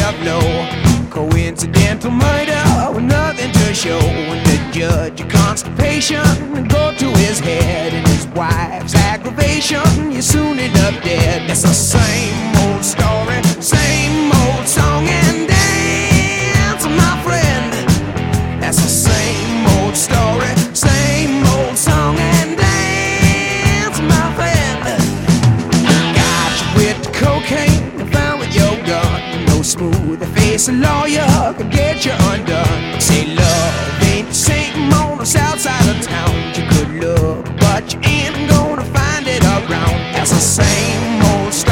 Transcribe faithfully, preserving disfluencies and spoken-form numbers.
up low. Coincidental murder with nothing to show. When the judge of constipation go to his head, and his wife's aggravation, you soon end up dead. It's the same old story, same old song and dance, my friend. That's the same old story, same old song and dance, my friend. Got you with the cocaine, found with your gun. No smooth face, a lawyer could get you undone. Say love ain't the same on the south side of town. You could look, but you ain't gonna find it around. That's the same old story.